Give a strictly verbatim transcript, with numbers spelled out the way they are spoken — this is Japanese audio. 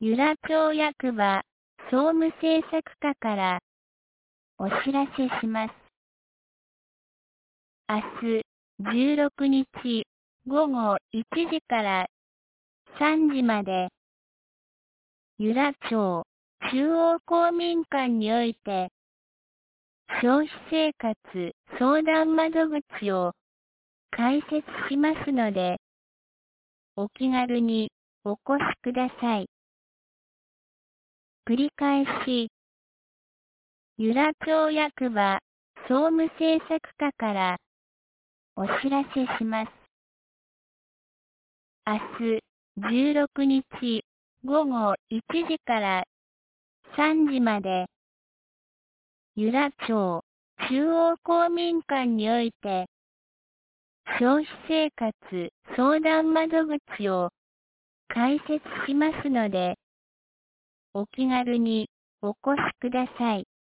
由良町役場総務政策課からお知らせします。明日じゅうろくにちごごいちじからさんじまで由良町中央公民館において消費生活相談窓口を開設しますので、お気軽にお越しください。繰り返し、由良町役場総務政策課からお知らせします。明日じゅうろくにちごごいちじからさんじまで由良町中央公民館において消費生活相談窓口を開設しますので、お気軽にお越しください。